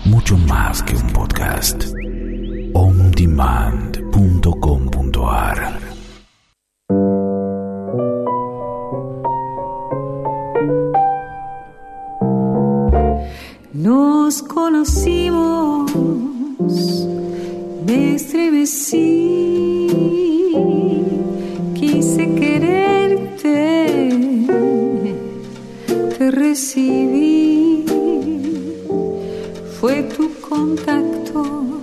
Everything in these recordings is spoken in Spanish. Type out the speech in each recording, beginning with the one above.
mucho más que un podcast. ondemand.com.ar. Nos conocimos, me estremecí, quise quererte, te recibí, fue tu contacto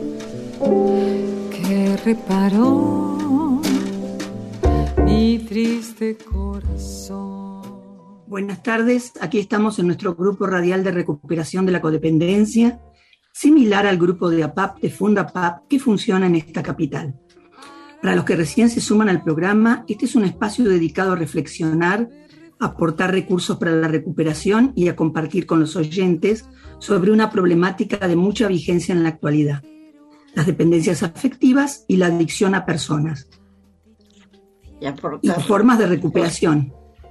que reparó mi triste corazón. Buenas tardes, aquí estamos en nuestro grupo radial de recuperación de la codependencia, similar al grupo de APAP de Fundapap que funciona en esta capital. Para los que recién se suman al programa, este es un espacio dedicado a reflexionar, a aportar recursos para la recuperación y a compartir con los oyentes sobre una problemática de mucha vigencia en la actualidad: las dependencias afectivas y la adicción a personas. Y formas de recuperación.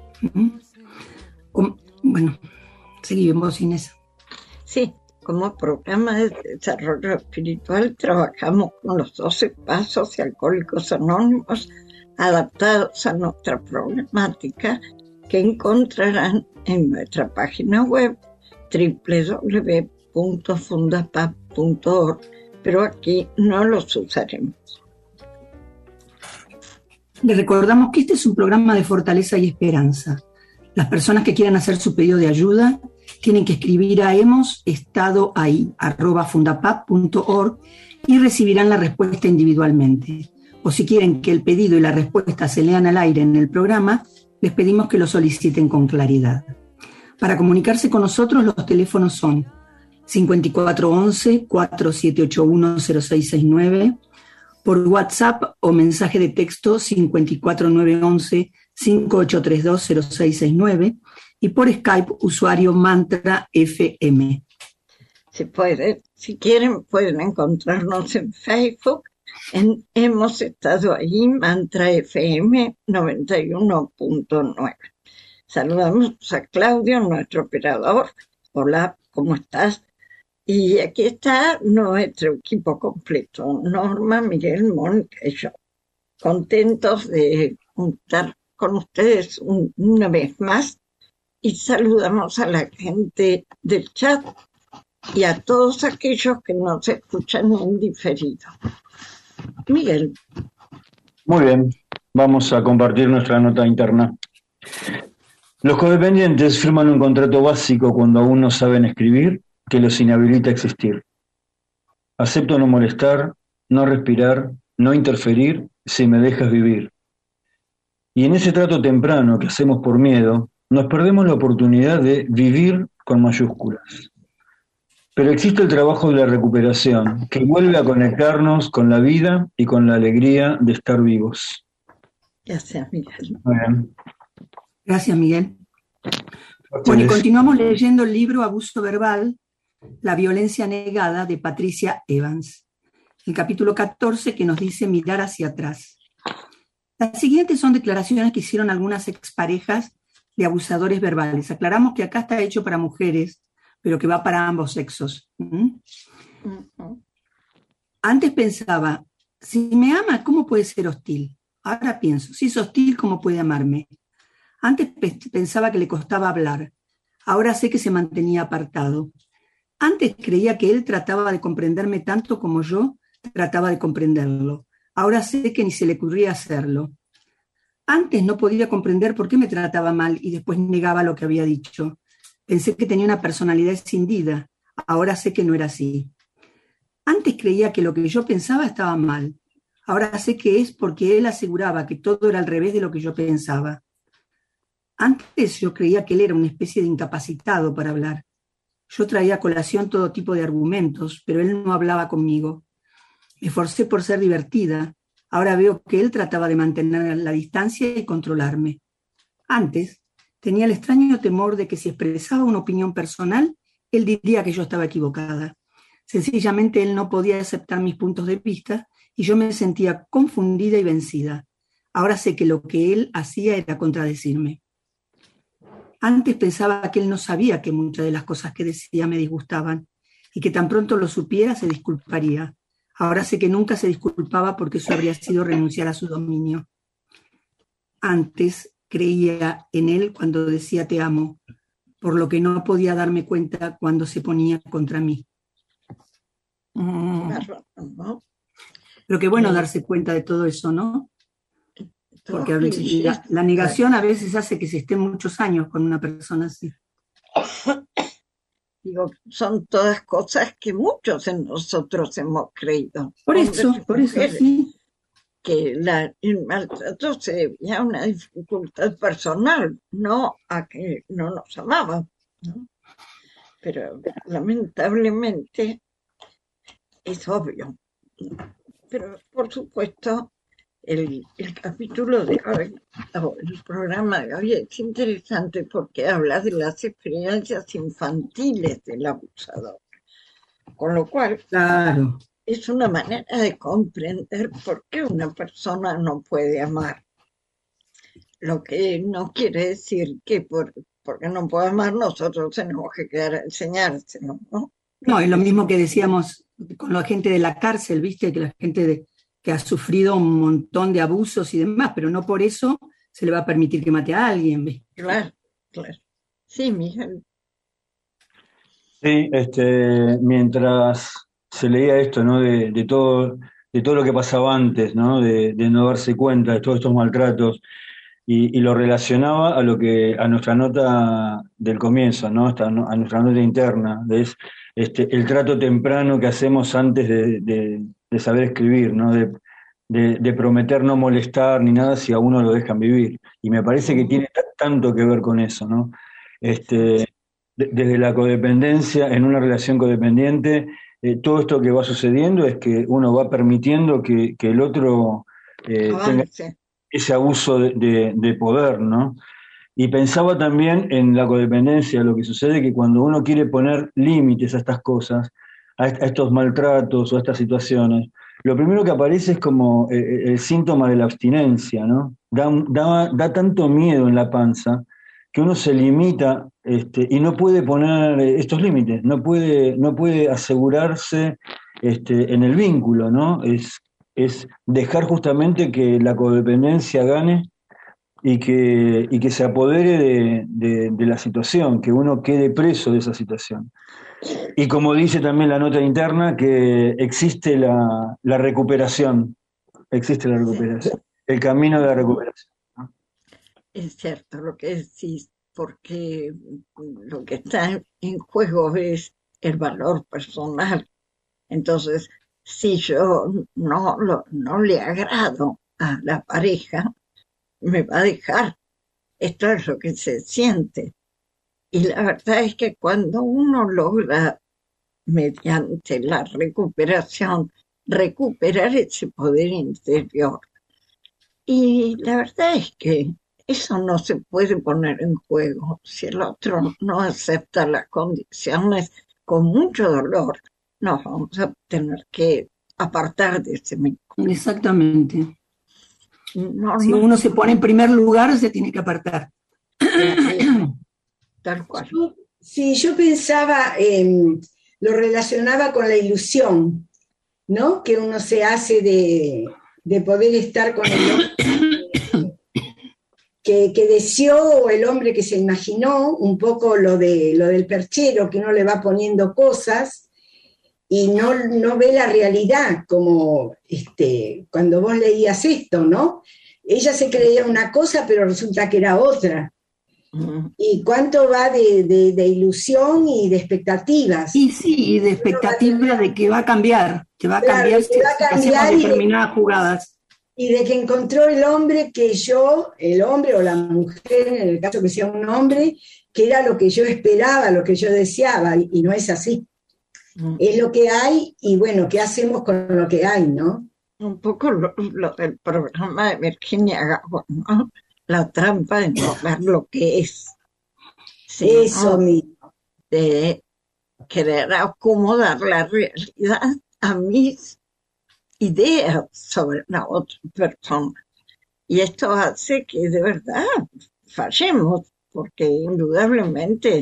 Bueno, seguimos, Inés. Sí, como programa de desarrollo espiritual trabajamos con los 12 pasos de Alcohólicos Anónimos adaptados a nuestra problemática, que encontrarán en nuestra página web www.fundapap.org, pero aquí no los usaremos. Les recordamos que este es un programa de fortaleza y esperanza. Las personas que quieran hacer su pedido de ayuda tienen que escribir a hemosestadoahí@fundapap.org y recibirán la respuesta individualmente. O si quieren que el pedido y la respuesta se lean al aire en el programa, les pedimos que lo soliciten con claridad. Para comunicarse con nosotros, los teléfonos son 5411-4781-0669, por WhatsApp o mensaje de texto 54911-5832-0669 y por Skype usuario Mantra FM. Si quieren, pueden encontrarnos en Facebook. Hemos estado ahí, Mantra FM 91.9. Saludamos a Claudio, nuestro operador. Hola, ¿cómo estás? Y aquí está nuestro equipo completo: Norma, Miguel, Mónica y yo. Contentos de estar con ustedes una vez más, y saludamos a la gente del chat y a todos aquellos que nos escuchan en diferido. Miguel. Muy bien, vamos a compartir nuestra nota interna. Los codependientes firman un contrato básico cuando aún no saben escribir que los inhabilita a existir. Acepto no molestar, no respirar, no interferir si me dejas vivir. Y en ese trato temprano que hacemos por miedo, nos perdemos la oportunidad de vivir con mayúsculas. Pero existe el trabajo de la recuperación, que vuelve a conectarnos con la vida y con la alegría de estar vivos. Gracias, Miguel. Muy bien. Gracias, Miguel. Bueno, y continuamos leyendo el libro Abuso Verbal, la violencia negada, de Patricia Evans. El capítulo 14, que nos dice mirar hacia atrás. Las siguientes son declaraciones que hicieron algunas exparejas de abusadores verbales. Aclaramos que acá está hecho para mujeres, pero que va para ambos sexos. Antes pensaba, si me ama, ¿cómo puede ser hostil? Ahora pienso, si es hostil, ¿cómo puede amarme? Antes pensaba que le costaba hablar. Ahora sé que se mantenía apartado. Antes creía que él trataba de comprenderme tanto como yo trataba de comprenderlo. Ahora sé que ni se le ocurría hacerlo. Antes no podía comprender por qué me trataba mal y después negaba lo que había dicho. Pensé que tenía una personalidad escindida. Ahora sé que no era así. Antes creía que lo que yo pensaba estaba mal. Ahora sé que es porque él aseguraba que todo era al revés de lo que yo pensaba. Antes yo creía que él era una especie de incapacitado para hablar. Yo traía a colación todo tipo de argumentos, pero él no hablaba conmigo. Me esforcé por ser divertida. Ahora veo que él trataba de mantener la distancia y controlarme. Antes tenía el extraño temor de que si expresaba una opinión personal, él diría que yo estaba equivocada. Sencillamente él no podía aceptar mis puntos de vista y yo me sentía confundida y vencida. Ahora sé que lo que él hacía era contradecirme. Antes pensaba que él no sabía que muchas de las cosas que decía me disgustaban. y que tan pronto lo supiera se disculparía. Ahora sé que nunca se disculpaba porque eso habría sido renunciar a su dominio. Antes creía en él cuando decía te amo, por lo que no podía darme cuenta cuando se ponía contra mí. Claro, ¿no? Pero qué bueno darse cuenta de todo eso, ¿no? Porque a veces clichés. la negación a veces hace que se esté muchos años con una persona así. Digo, son todas cosas que muchos de nosotros hemos creído. Por Hombres eso, y mujeres, sí. que el maltrato se debía a una dificultad personal, no a que no nos amaban, ¿no? Pero lamentablemente es obvio. Pero por supuesto, el capítulo de hoy, o el programa de hoy es interesante porque habla de las experiencias infantiles del abusador. Con lo cual, Claro. es una manera de comprender por qué una persona no puede amar. Lo que no quiere decir que porque no puede amar nosotros tenemos que quedar a enseñárselo, ¿no? No, es lo mismo que decíamos con la gente de la cárcel, ¿viste? Que la gente que ha sufrido un montón de abusos y demás, pero no por eso se le va a permitir que mate a alguien, ¿viste? Claro, claro. Sí, Miguel. Sí, mientras se leía esto, ¿no? De todo lo que pasaba antes, ¿no? De no darse cuenta de todos estos maltratos y lo relacionaba a nuestra nota del comienzo, ¿no? A nuestra nota interna, el trato temprano que hacemos antes de saber escribir, ¿no? De prometer no molestar ni nada si a uno lo dejan vivir. Y me parece que tiene tanto que ver con eso, ¿no? Desde la codependencia, en una relación codependiente, todo esto que va sucediendo es que uno va permitiendo que el otro tenga ese abuso de poder, ¿no? Y pensaba también en la codependencia, lo que sucede que cuando uno quiere poner límites a estas cosas, a estos maltratos o a estas situaciones, lo primero que aparece es como el síntoma de la abstinencia, ¿no? Da tanto miedo en la panza que uno se limita y no puede poner estos límites, no puede asegurarse en el vínculo, ¿no? Es dejar justamente que la codependencia gane y que se apodere de la situación, que uno quede preso de esa situación. Y como dice también la nota interna, que existe la recuperación, el camino de la recuperación. Es cierto lo que decís, porque lo que está en juego es el valor personal. Entonces, si yo no le agrado a la pareja, me va a dejar. Esto es lo que se siente. Y la verdad es que cuando uno logra, mediante la recuperación, recuperar ese poder interior, y la verdad es que eso no se puede poner en juego. Si el otro no acepta las condiciones, con mucho dolor, nos vamos a tener que apartar de ese vínculo. Exactamente. Si uno se pone en primer lugar, se tiene que apartar. Tal cual. Sí, yo pensaba, lo relacionaba con la ilusión, ¿no? Que uno se hace de poder estar con el hombre que deseó, o el hombre que se imaginó, un poco lo del perchero, que uno le va poniendo cosas y no ve la realidad, como cuando vos leías esto, ¿no? Ella se creía una cosa, pero resulta que era otra. ¿Y cuánto va de ilusión y de expectativas? Y sí, y de expectativa de que va a cambiar, claro, cambiar, que va a cambiar determinadas jugadas. Y de que encontró el hombre el hombre o la mujer, en el caso que sea un hombre, que era lo que yo esperaba, lo que yo deseaba, y no es así. Es lo que hay, y bueno, ¿qué hacemos con lo que hay, no? Un poco lo del programa de Virginia Gabo, ¿no? La trampa de no ver lo que es. Sí, eso mismo. De querer acomodar la realidad a mis ideas sobre la otra persona. Y esto hace que de verdad fallemos, porque indudablemente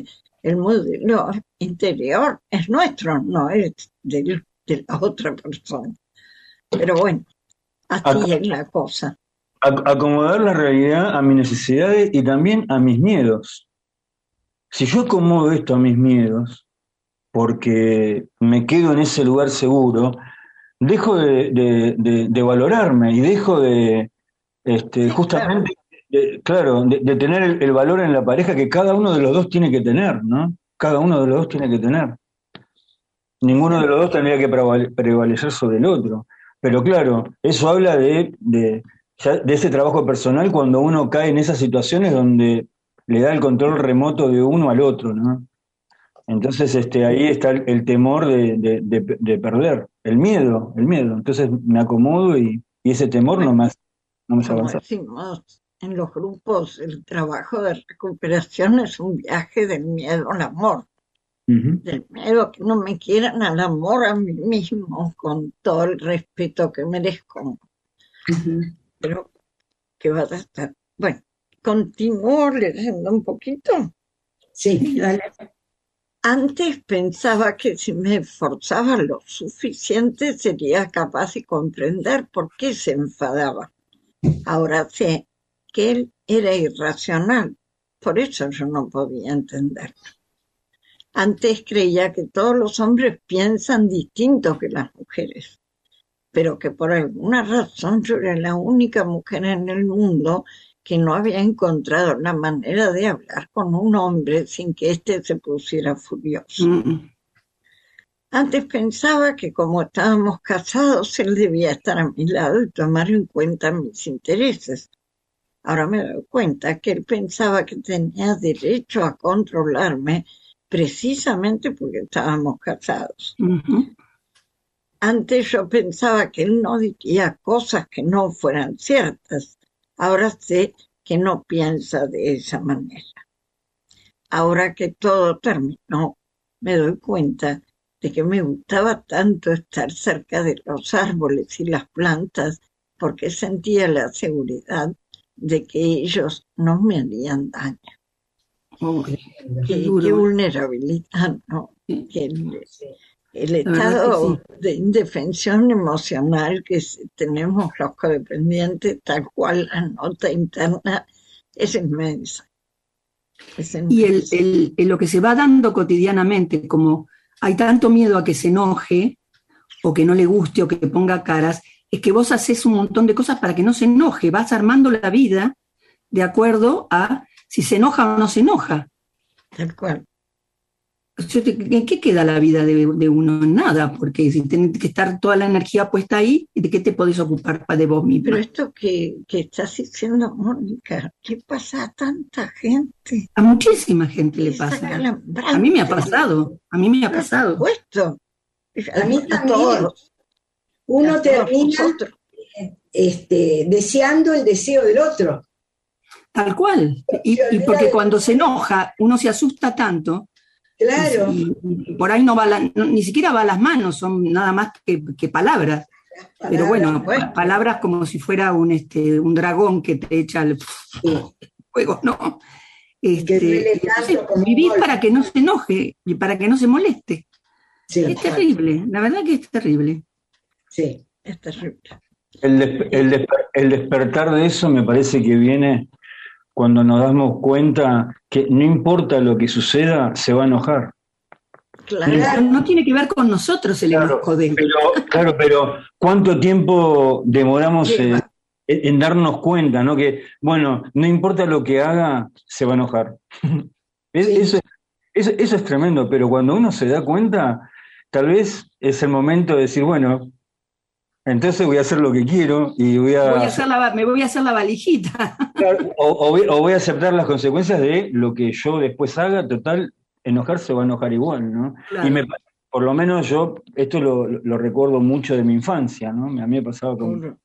El modelo interior es nuestro, no es de la otra persona. Pero bueno, así es la cosa. Acomodar la realidad a mis necesidades y también a mis miedos. Si yo acomodo esto a mis miedos, porque me quedo en ese lugar seguro, dejo de valorarme y dejo de, justamente, de tener el valor en la pareja que cada uno de los dos tiene que tener, ¿no? Cada uno de los dos tiene que tener. Ninguno de los dos tendría que prevalecer sobre el otro. Pero claro, eso habla de ese trabajo personal cuando uno cae en esas situaciones donde le da el control remoto de uno al otro, ¿no? Entonces ahí está el temor de perder, el miedo. Entonces me acomodo y ese temor no me hace avanzar. Decimos en los grupos, el trabajo de recuperación es un viaje del miedo al amor. Del miedo a que no me quieran, al amor a mí mismo, con todo el respeto que merezco. Pero que va a estar. Bueno, continúo leyendo un poquito. Sí, dale. Antes pensaba que si me esforzaba lo suficiente sería capaz de comprender por qué se enfadaba. Ahora sé que él era irracional, por eso yo no podía entenderlo. Antes creía que todos los hombres piensan distinto que las mujeres, pero que por alguna razón yo era la única mujer en el mundo que no había encontrado la manera de hablar con un hombre sin que éste se pusiera furioso. Antes pensaba que como estábamos casados, él debía estar a mi lado y tomar en cuenta mis intereses. Ahora me doy cuenta que él pensaba que tenía derecho a controlarme precisamente porque estábamos casados. Antes yo pensaba que él no diría cosas que no fueran ciertas. Ahora sé que no piensa de esa manera. Ahora que todo terminó, me doy cuenta de que me gustaba tanto estar cerca de los árboles y las plantas porque sentía la seguridad de que ellos no me harían daño. Qué vulnerabilidad, ¿no? El estado de indefensión emocional que tenemos los codependientes, tal cual la nota interna, es inmensa. Y lo que se va dando cotidianamente, como hay tanto miedo a que se enoje, o que no le guste, o que ponga caras, es que vos haces un montón de cosas para que no se enoje, vas armando la vida de acuerdo a si se enoja o no se enoja. Tal cual. ¿En qué queda la vida de uno? En nada, porque si tiene que estar toda la energía puesta ahí, ¿de qué te podés ocupar de vos misma? Pero esto que estás diciendo, Mónica, ¿qué pasa a tanta gente? A muchísima gente le pasa. A mí me ha pasado, Por supuesto. A mí también. Uno termina deseando el deseo del otro. Tal cual. Y porque cuando se enoja, uno se asusta tanto. Claro. Y por ahí no va ni siquiera va a las manos, son nada más que palabras. Pero bueno, palabras como si fuera un dragón que te echa el fuego, ¿no? Vivir para que no se enoje y para que no se moleste. Sí, es terrible, la verdad que es terrible. Sí, es terrible. El despertar de eso me parece que viene cuando nos damos cuenta que no importa lo que suceda, se va a enojar. Claro, no tiene que ver con nosotros el enojo de él. Pero ¿cuánto tiempo demoramos en darnos cuenta, ¿no? Que, bueno, no importa lo que haga, se va a enojar. Eso es tremendo, pero cuando uno se da cuenta, tal vez es el momento de decir, bueno, entonces voy a hacer lo que quiero y me voy a hacer la valijita. O voy a aceptar las consecuencias de lo que yo después haga. Total, enojarse va a enojar igual, ¿no? Claro. Y por lo menos yo esto lo recuerdo mucho de mi infancia, ¿no? A mí me pasaba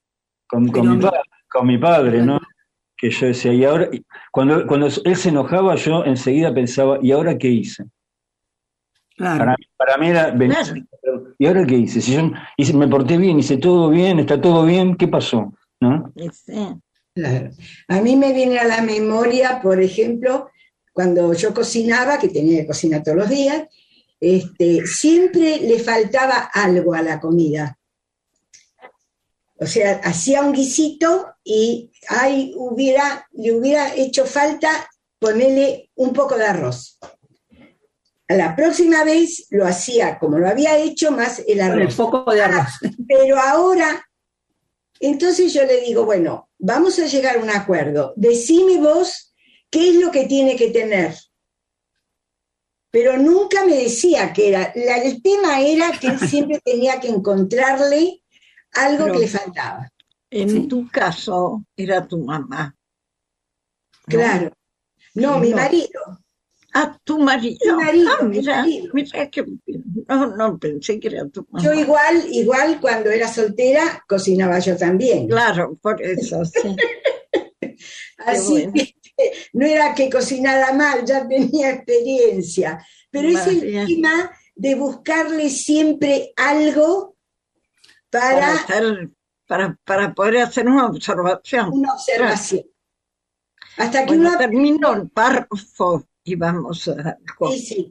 con mi padre, ¿no? Que yo decía, y ahora, cuando él se enojaba, yo enseguida pensaba, ¿y ahora qué hice? Claro. Para mí era, ¿y ahora qué hice? Si me porté bien, hice todo bien, está todo bien, ¿qué pasó? ¿No? Claro. A mí me viene a la memoria, por ejemplo, cuando yo cocinaba, que tenía que cocinar todos los días, siempre le faltaba algo a la comida. O sea, hacía un guisito y le hubiera hecho falta ponerle un poco de arroz. A la próxima vez lo hacía como lo había hecho, más el arroz. Con el poco de arroz. Pero ahora, entonces yo le digo, bueno, vamos a llegar a un acuerdo. Decime vos qué es lo que tiene que tener. Pero nunca me decía que era. El tema era que él siempre tenía que encontrarle algo que le faltaba. En tu caso, era tu mamá. Claro. No, mi marido. Ah, tu marido. Mi marido, mira que no pensé que era tu mamá. Yo igual cuando era soltera cocinaba yo también. Claro, por eso, sí. Así bueno. que no era que cocinara mal, ya tenía experiencia. Pero es el tema de buscarle siempre algo para poder hacer una observación. Una observación. Hasta que bueno, termino el párrafo y vamos a... Sí.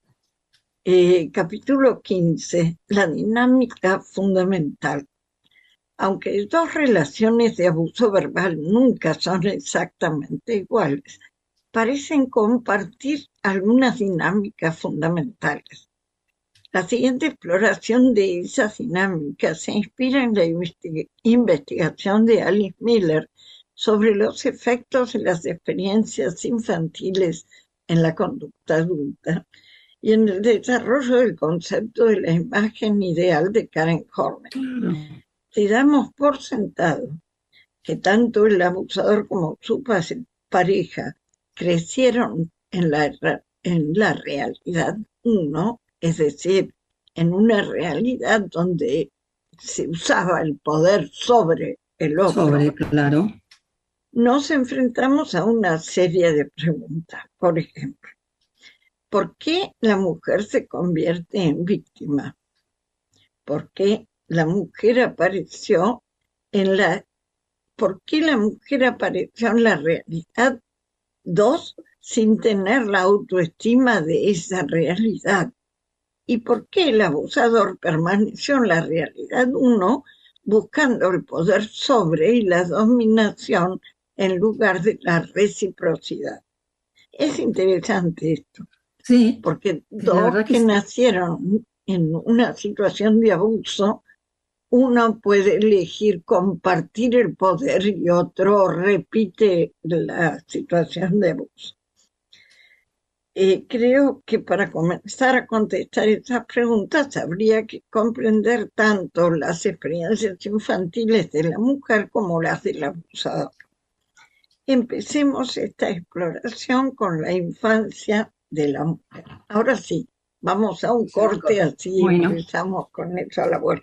Capítulo 15. La dinámica fundamental. Aunque dos relaciones de abuso verbal nunca son exactamente iguales, parecen compartir algunas dinámicas fundamentales. La siguiente exploración de esas dinámicas se inspira en la investigación de Alice Miller sobre los efectos de las experiencias infantiles en la conducta adulta y en el desarrollo del concepto de la imagen ideal de Karen Horney. Si damos por sentado que tanto el abusador como su pareja crecieron en la realidad 1, es decir, en una realidad donde se usaba el poder sobre el otro, claro. nos enfrentamos a una serie de preguntas. Por ejemplo, ¿por qué la mujer se convierte en víctima? ¿Por qué la mujer apareció en la realidad 2 sin tener la autoestima de esa realidad? ¿Y por qué el abusador permaneció en la realidad 1 buscando el poder sobre y la dominación en lugar de la reciprocidad? Es interesante esto. Sí. Porque dos que nacieron en una situación de abuso, uno puede elegir compartir el poder y otro repite la situación de abuso. Creo que para comenzar a contestar estas preguntas habría que comprender tanto las experiencias infantiles de la mujer como las del abusador. Empecemos esta exploración con la infancia de la mujer. Ahora sí, vamos a un corte, así empezamos con eso a la vuelta.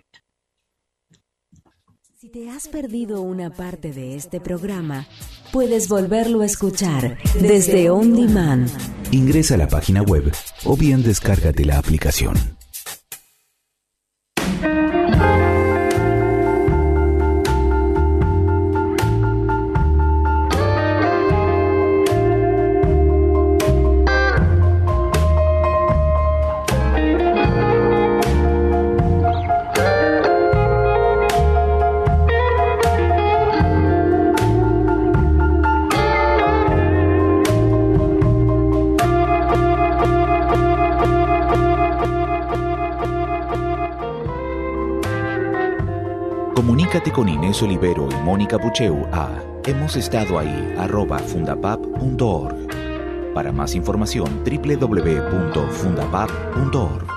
Si te has perdido una parte de este programa, puedes volverlo a escuchar desde On Demand. Ingresa a la página web o bien descárgate la aplicación. Comunícate con Inés Olivero y Mónica Pucheu a hemosestadoahí@fundapap.org. Para más información, www.fundapap.org.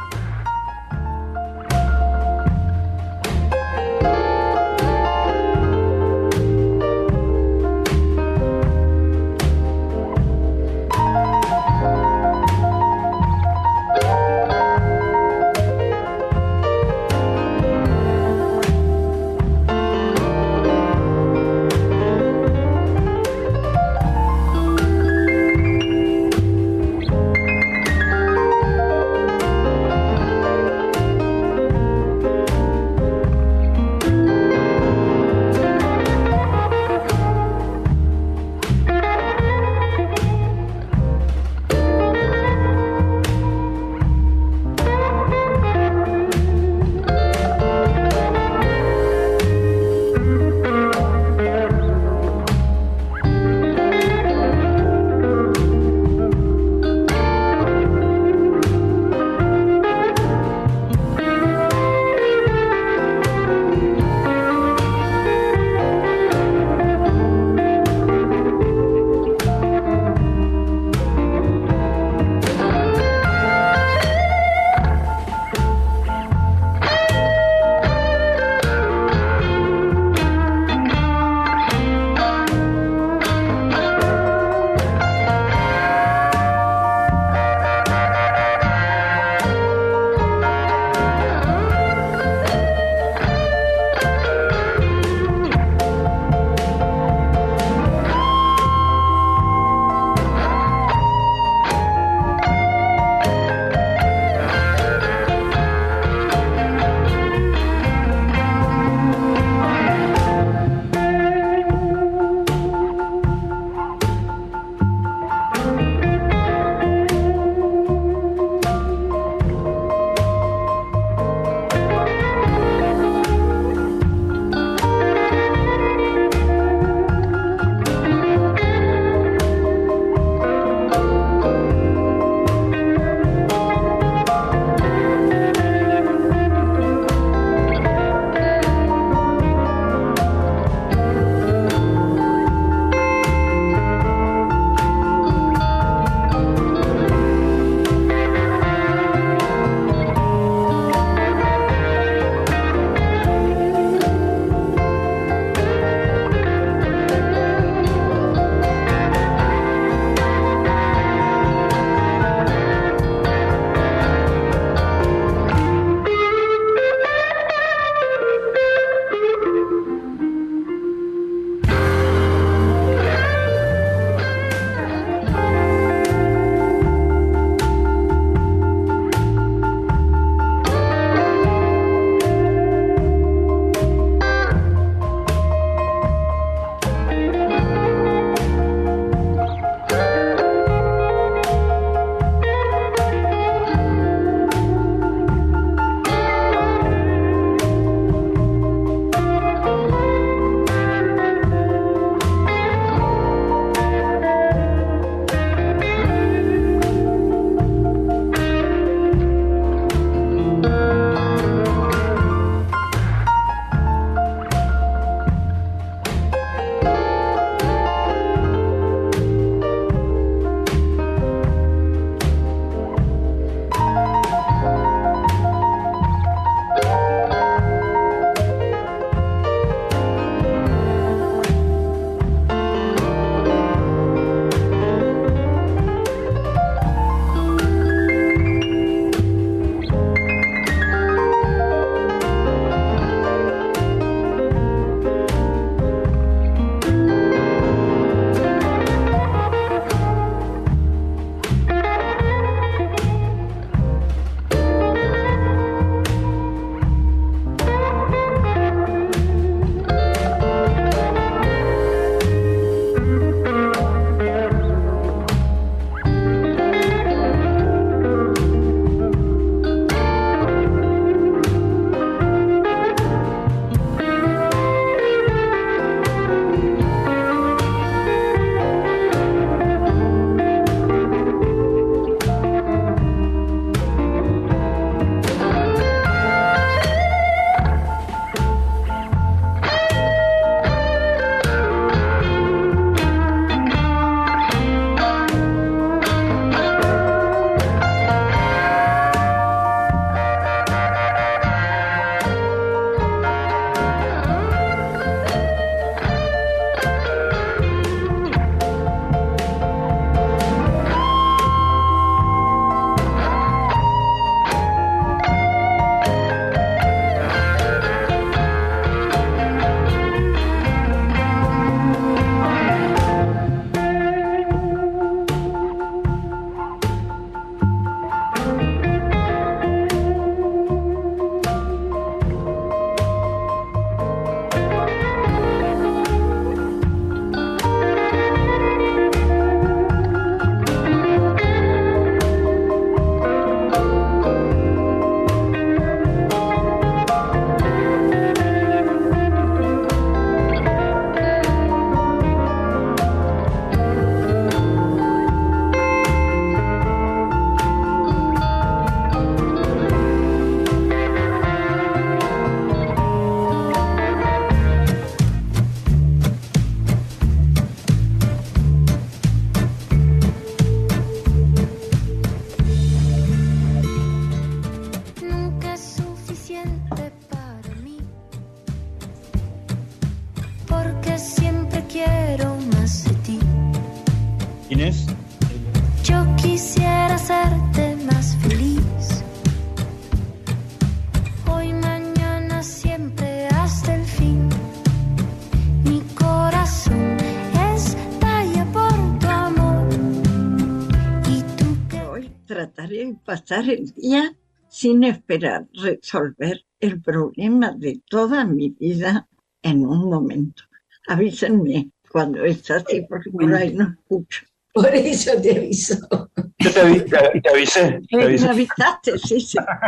y pasar el día sin esperar resolver el problema de toda mi vida en un momento. Avísenme cuando es así, porque por ahí no escucho. Por eso te aviso. Yo te avisé. Me avisaste, sí.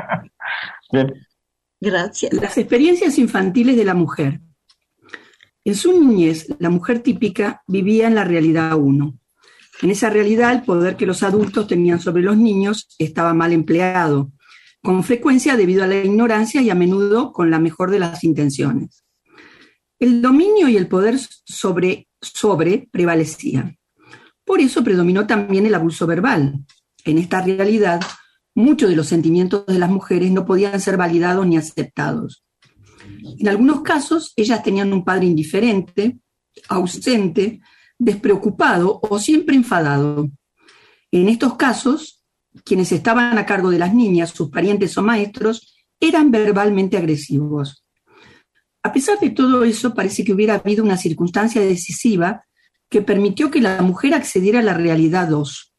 Bien. Gracias. Las experiencias infantiles de la mujer. En su niñez, la mujer típica vivía en la realidad 1. En esa realidad, el poder que los adultos tenían sobre los niños estaba mal empleado, con frecuencia debido a la ignorancia y a menudo con la mejor de las intenciones. El dominio y el poder sobre prevalecían. Por eso predominó también el abuso verbal. En esta realidad, muchos de los sentimientos de las mujeres no podían ser validados ni aceptados. En algunos casos, ellas tenían un padre indiferente, ausente, despreocupado o siempre enfadado. En estos casos, quienes estaban a cargo de las niñas, sus parientes o maestros, eran verbalmente agresivos. A pesar de todo eso, parece que hubiera habido una circunstancia decisiva que permitió que la mujer accediera a la realidad 2.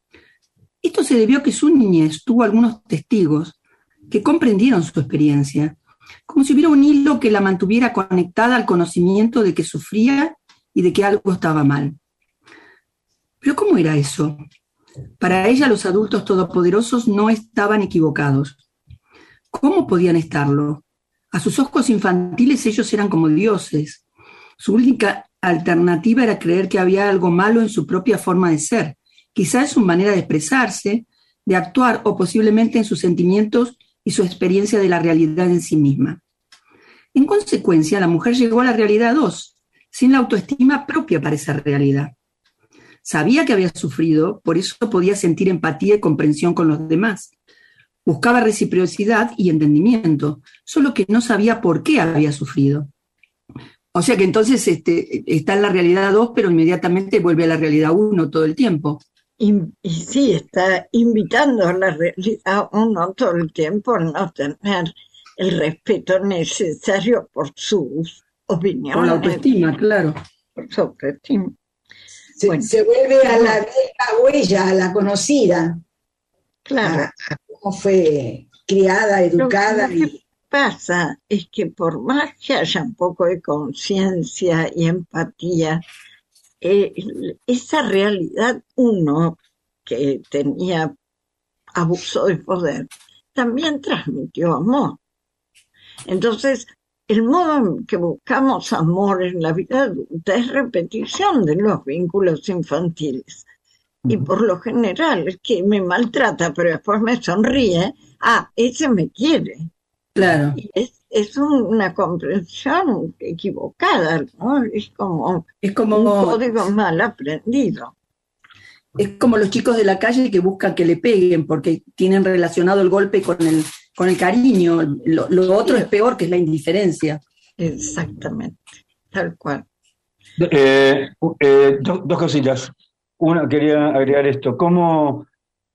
Esto se debió a que su niñez tuvo algunos testigos que comprendieron su experiencia, como si hubiera un hilo que la mantuviera conectada al conocimiento de que sufría y de que algo estaba mal. Pero ¿cómo era eso? Para ella los adultos todopoderosos no estaban equivocados. ¿Cómo podían estarlo? A sus ojos infantiles ellos eran como dioses. Su única alternativa era creer que había algo malo en su propia forma de ser, quizás en su manera de expresarse, de actuar o posiblemente en sus sentimientos y su experiencia de la realidad en sí misma. En consecuencia, la mujer llegó a la realidad 2, sin la autoestima propia para esa realidad. Sabía que había sufrido, por eso podía sentir empatía y comprensión con los demás. Buscaba reciprocidad y entendimiento, solo que no sabía por qué había sufrido. O sea que entonces está en la realidad 2, pero inmediatamente vuelve a la realidad 1 todo el tiempo. Y sí, está invitando a la realidad 1 todo el tiempo a no tener el respeto necesario por sus opiniones. Por la autoestima, claro. Por su autoestima. Se vuelve a la vieja huella, a la conocida. Claro. A cómo fue criada, educada. Lo que pasa es que por más que haya un poco de conciencia y empatía, esa realidad 1 que tenía abuso de poder también transmitió amor. Entonces, el modo en que buscamos amor en la vida adulta es repetición de los vínculos infantiles. Y por lo general, el que me maltrata, pero después me sonríe, ese me quiere. Claro. Y es una comprensión equivocada, ¿no? Es como un código mal aprendido. Es como los chicos de la calle que buscan que le peguen porque tienen relacionado el golpe con el cariño. Lo otro es peor, que es la indiferencia. Exactamente, tal cual. Dos cositas. Una, quería agregar esto. ¿Cómo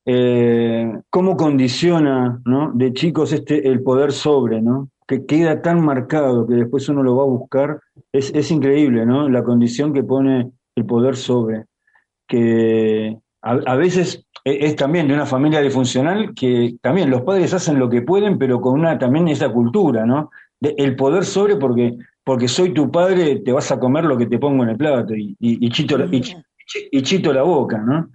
condiciona, ¿no?, de chicos el poder sobre, ¿no? Que queda tan marcado que después uno lo va a buscar? Es increíble, ¿no? La condición que pone el poder sobre. Que a veces es también de una familia disfuncional, que también los padres hacen lo que pueden, pero con también esa cultura, ¿no? El poder sobre porque soy tu padre, te vas a comer lo que te pongo en el plato y chito la boca, ¿no?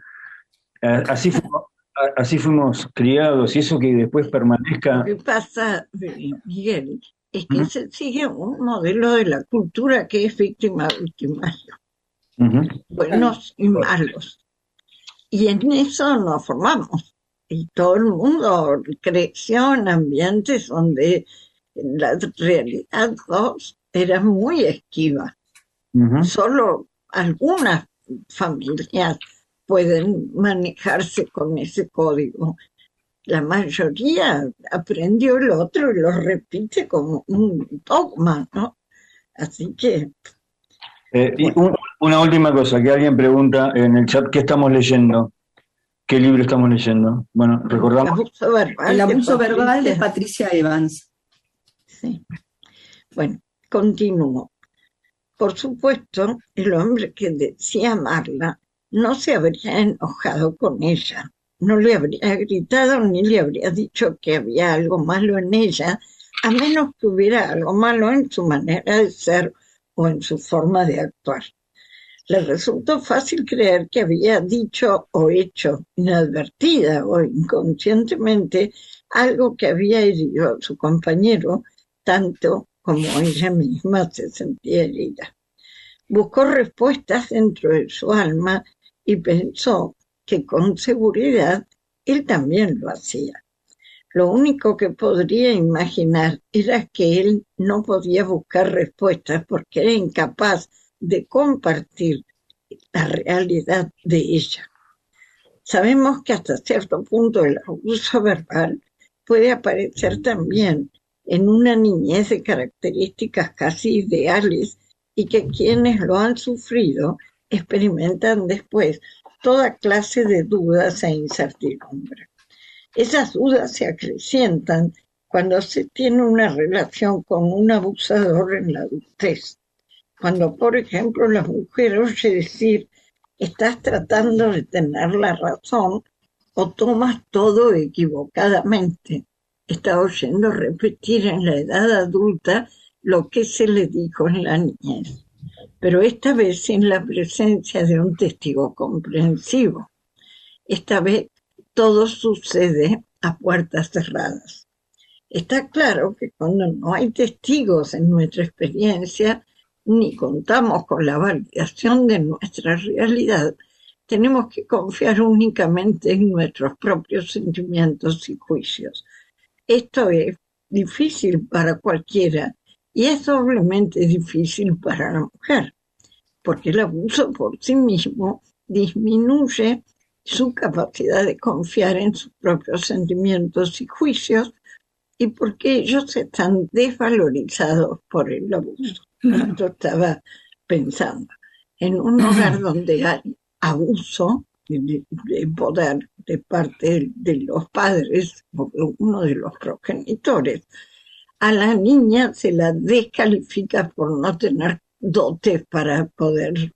Así fuimos criados, y eso que después permanezca. Lo que pasa, Miguel, es que se sigue un modelo de la cultura que es víctima-victimario. Buenos y malos. Y en eso nos formamos. Y todo el mundo creció en ambientes donde la realidad 2 era muy esquiva. Solo algunas familias pueden manejarse con ese código. La mayoría aprendió el otro y lo repite como un dogma, ¿no? Así que... Y una última cosa, que alguien pregunta en el chat, ¿qué estamos leyendo? ¿Qué libro estamos leyendo? Bueno, recordamos. El abuso verbal de Patricia Evans. Sí. Bueno, continúo. Por supuesto, el hombre que decía amarla no se habría enojado con ella, no le habría gritado ni le habría dicho que había algo malo en ella, a menos que hubiera algo malo en su manera de ser o en su forma de actuar. Le resultó fácil creer que había dicho o hecho inadvertida o inconscientemente algo que había herido a su compañero, tanto como ella misma se sentía herida. Buscó respuestas dentro de su alma y pensó que con seguridad él también lo hacía. Lo único que podría imaginar era que él no podía buscar respuestas porque era incapaz de compartir la realidad de ella. Sabemos que hasta cierto punto el abuso verbal puede aparecer también en una niñez de características casi ideales y que quienes lo han sufrido experimentan después toda clase de dudas e incertidumbre. Esas dudas se acrecientan cuando se tiene una relación con un abusador en la adultez. Cuando, por ejemplo, la mujer oye decir, estás tratando de tener la razón o tomas todo equivocadamente. Está oyendo repetir en la edad adulta lo que se le dijo en la niñez, pero esta vez sin la presencia de un testigo comprensivo. Esta vez todo sucede a puertas cerradas. Está claro que cuando no hay testigos en nuestra experiencia, ni contamos con la validación de nuestra realidad, tenemos que confiar únicamente en nuestros propios sentimientos y juicios. Esto es difícil para cualquiera y es doblemente difícil para la mujer, porque el abuso por sí mismo disminuye su capacidad de confiar en sus propios sentimientos y juicios y porque ellos están desvalorizados por el abuso. Yo estaba pensando, en un hogar donde hay abuso de poder de parte de los padres o de uno de los progenitores, a la niña se la descalifica por no tener dotes para poder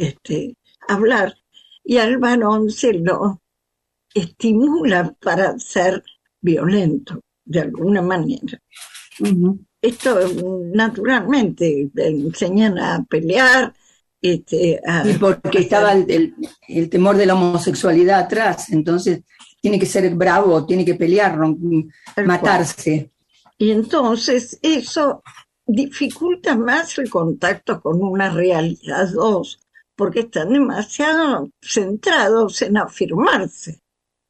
hablar y al varón se lo estimula para ser violento de alguna manera. Uh-huh. Esto naturalmente le enseñan a pelear. Y porque estaba el temor de la homosexualidad atrás, entonces tiene que ser bravo, tiene que pelear, matarse. Y entonces eso dificulta más el contacto con una realidad 2, porque están demasiado centrados en afirmarse.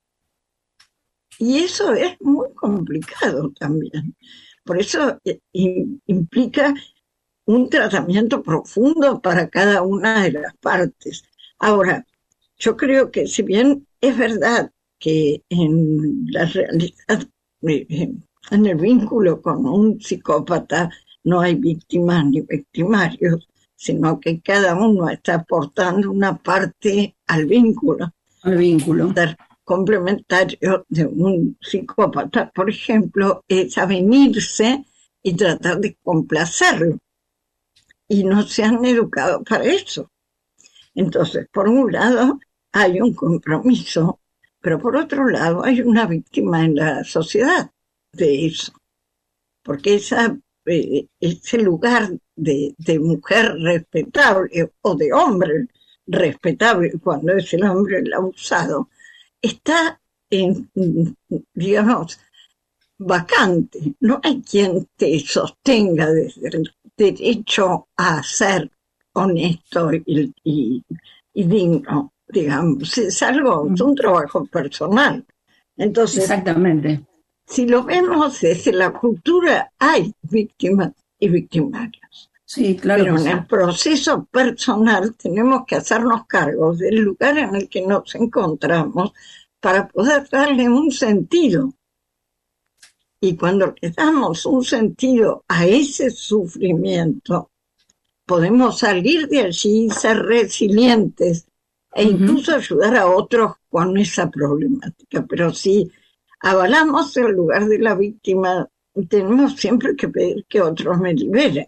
Y eso es muy complicado también. Por eso implica un tratamiento profundo para cada una de las partes. Ahora, yo creo que si bien es verdad que en la realidad, en el vínculo con un psicópata no hay víctimas ni victimarios, sino que cada uno está aportando una parte al vínculo. Al vínculo. Complementario de un psicópata, por ejemplo, es avenirse y tratar de complacerlo. Y no se han educado para eso. Entonces, por un lado, hay un compromiso, pero por otro lado, hay una víctima en la sociedad de eso. Porque ese lugar de mujer respetable o de hombre respetable, cuando es el hombre el abusado, está, digamos, vacante. No hay quien te sostenga desde el derecho a ser honesto y digno, digamos. Es un trabajo personal. Entonces, exactamente. Si lo vemos desde la cultura, hay víctimas y victimarios. Sí, claro. Pero en el proceso personal tenemos que hacernos cargo del lugar en el que nos encontramos para poder darle un sentido. Y cuando le damos un sentido a ese sufrimiento, podemos salir de allí y ser resilientes e incluso ayudar a otros con esa problemática. Pero si avalamos el lugar de la víctima, tenemos siempre que pedir que otros me liberen.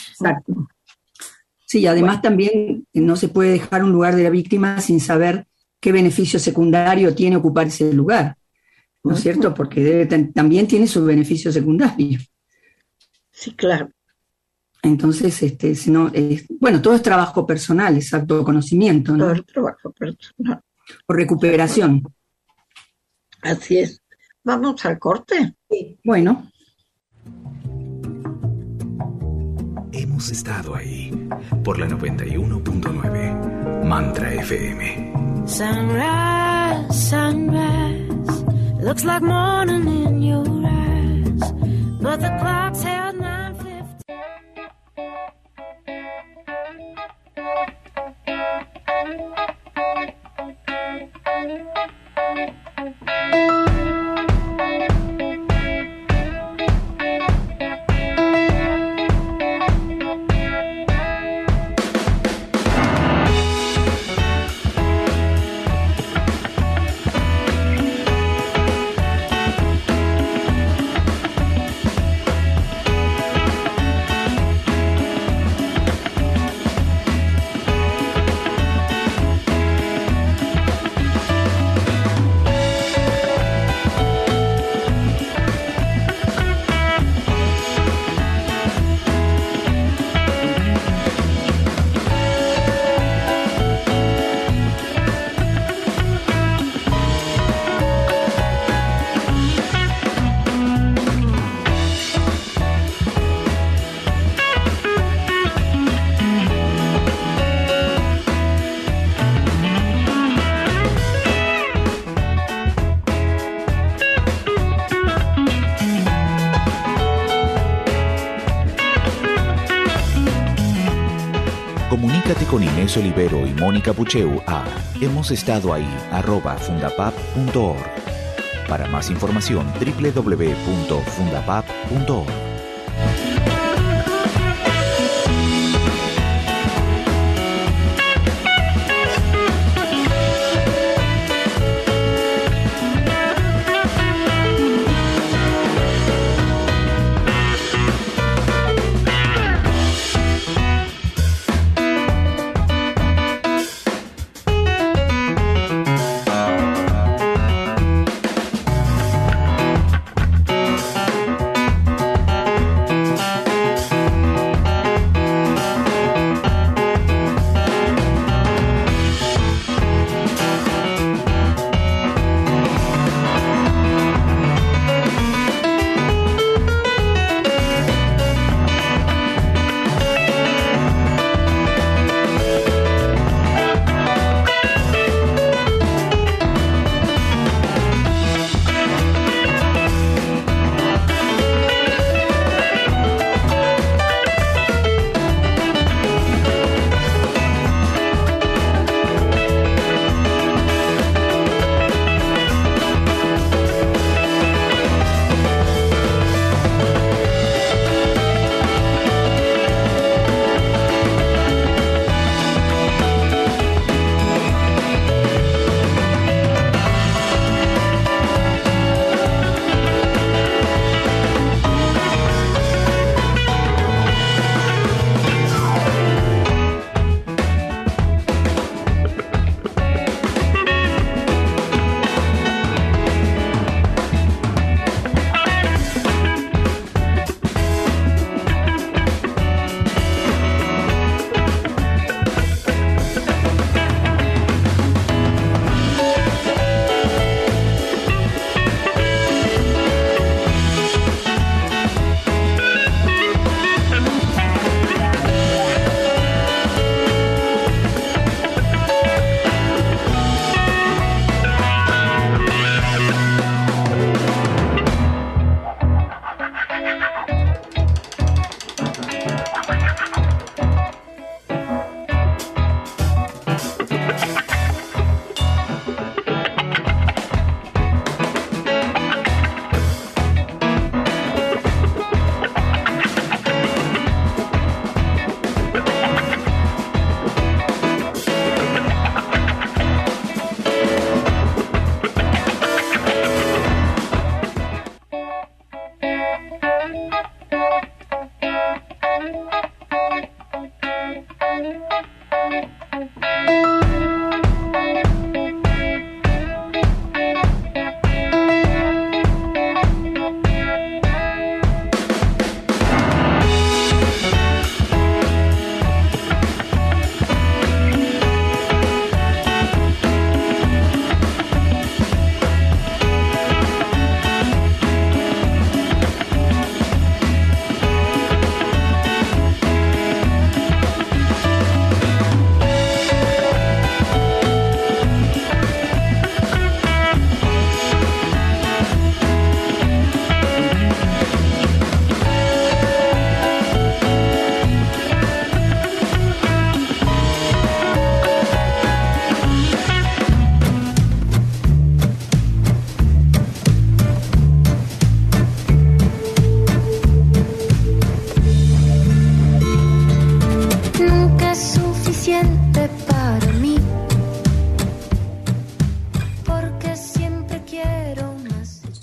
Exacto. Sí, además también no se puede dejar un lugar de la víctima sin saber qué beneficio secundario tiene ocupar ese lugar, ¿no es cierto? Porque también tiene su beneficio secundario. Sí, claro. Entonces, bueno, todo es trabajo personal, es autoconocimiento, ¿no? Todo el trabajo personal. O recuperación. Así es. ¿Vamos al corte? Sí. Bueno. Hemos estado ahí por la 91.9 Mantra FM. Sunrise, sunrise, looks like morning in your eyes, but the clock's held 9:50. Comunícate con Inés Olivero y Mónica Pucheu a hemosestadoahí@fundapap.org. Para más información, www.fundapap.org.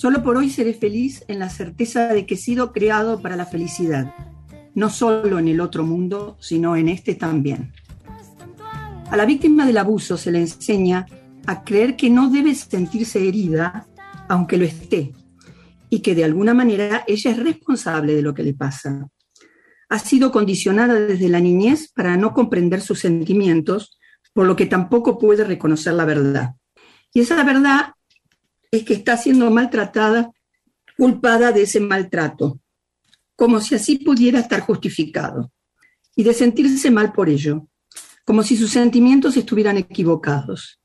Solo por hoy seré feliz en la certeza de que he sido creado para la felicidad, no solo en el otro mundo, sino en este también. A la víctima del abuso se le enseña a creer que no debe sentirse herida, aunque lo esté, y que de alguna manera ella es responsable de lo que le pasa. Ha sido condicionada desde la niñez para no comprender sus sentimientos, por lo que tampoco puede reconocer la verdad. Y esa verdad es que está siendo maltratada, culpada de ese maltrato, como si así pudiera estar justificado, y de sentirse mal por ello, como si sus sentimientos estuvieran equivocados.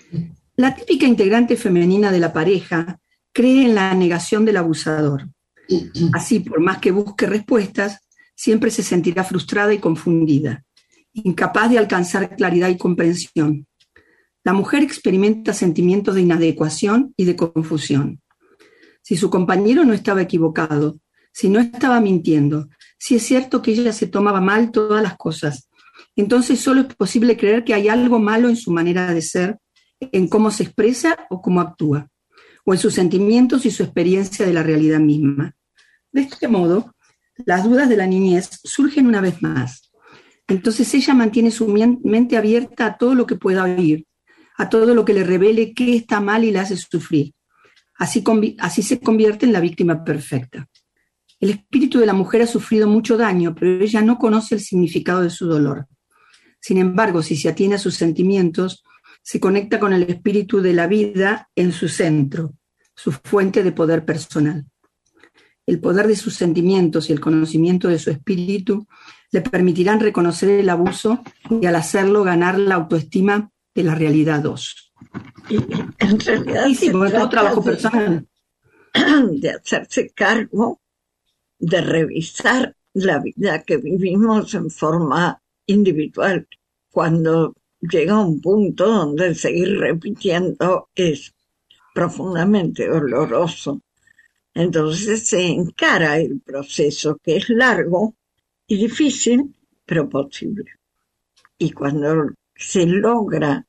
La típica integrante femenina de la pareja cree en la negación del abusador. Así, por más que busque respuestas, siempre se sentirá frustrada y confundida, incapaz de alcanzar claridad y comprensión. La mujer experimenta sentimientos de inadecuación y de confusión. Si su compañero no estaba equivocado, si no estaba mintiendo, si es cierto que ella se tomaba mal todas las cosas, entonces solo es posible creer que hay algo malo en su manera de ser, en cómo se expresa o cómo actúa, o en sus sentimientos y su experiencia de la realidad misma. De este modo, las dudas de la niñez surgen una vez más. Entonces ella mantiene su mente abierta a todo lo que pueda oír, a todo lo que le revele qué está mal y la hace sufrir. Así se convierte en la víctima perfecta. El espíritu de la mujer ha sufrido mucho daño, pero ella no conoce el significado de su dolor. Sin embargo, si se atiene a sus sentimientos, se conecta con el espíritu de la vida en su centro, su fuente de poder personal. El poder de sus sentimientos y el conocimiento de su espíritu le permitirán reconocer el abuso y al hacerlo ganar la autoestima de la realidad 2. Y en realidad sí, bueno, trabajo personal. De hacerse cargo, de revisar la vida que vivimos en forma individual. Cuando llega un punto donde seguir repitiendo es profundamente doloroso. Entonces se encara el proceso, que es largo y difícil, pero posible. Y cuando se logra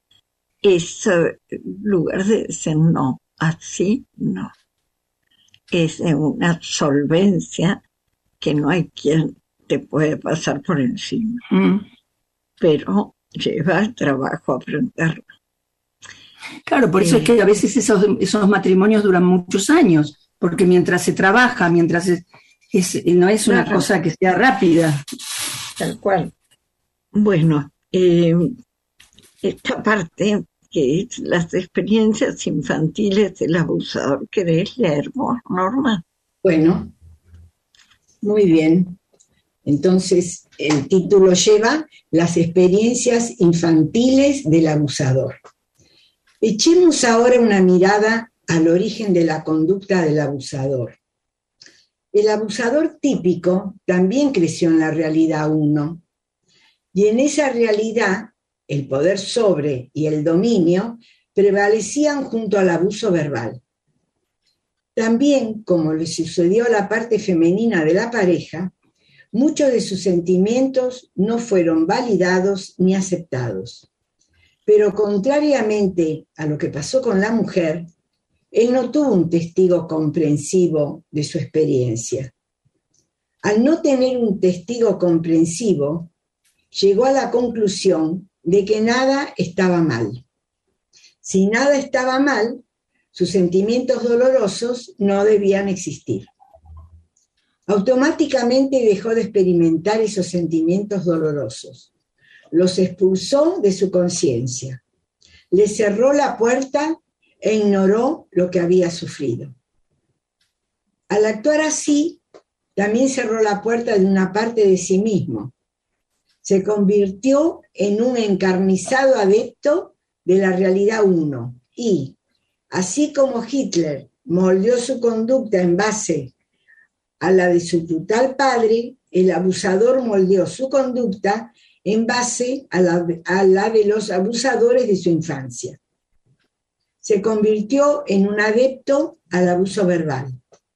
ese lugar de decir no, así no, es de una solvencia que no hay quien te puede pasar por encima. Pero lleva trabajo aprenderlo. Claro, por eso es que a veces esos matrimonios duran muchos años, porque mientras se trabaja, mientras no es una cosa que sea rápida. Tal cual. Bueno, esta parte que es las experiencias infantiles del abusador, ¿querés leer vos, Norma? Bueno, muy bien. Entonces, el título lleva Las experiencias infantiles del abusador. Echemos ahora una mirada al origen de la conducta del abusador. El abusador típico también creció en la realidad 1, y en esa realidad el poder sobre y el dominio prevalecían junto al abuso verbal. También, como le sucedió a la parte femenina de la pareja, muchos de sus sentimientos no fueron validados ni aceptados. Pero contrariamente a lo que pasó con la mujer, él no tuvo un testigo comprensivo de su experiencia. Al no tener un testigo comprensivo, llegó a la conclusión de que nada estaba mal. Si nada estaba mal, sus sentimientos dolorosos no debían existir. Automáticamente dejó de experimentar esos sentimientos dolorosos. Los expulsó de su conciencia. Le cerró la puerta e ignoró lo que había sufrido. Al actuar así, también cerró la puerta de una parte de sí mismo. Se convirtió en un encarnizado adepto de la realidad 1 y, así como Hitler moldeó su conducta en base a la de su brutal padre, el abusador moldeó su conducta en base a la de los abusadores de su infancia. Se convirtió en un adepto al abuso verbal.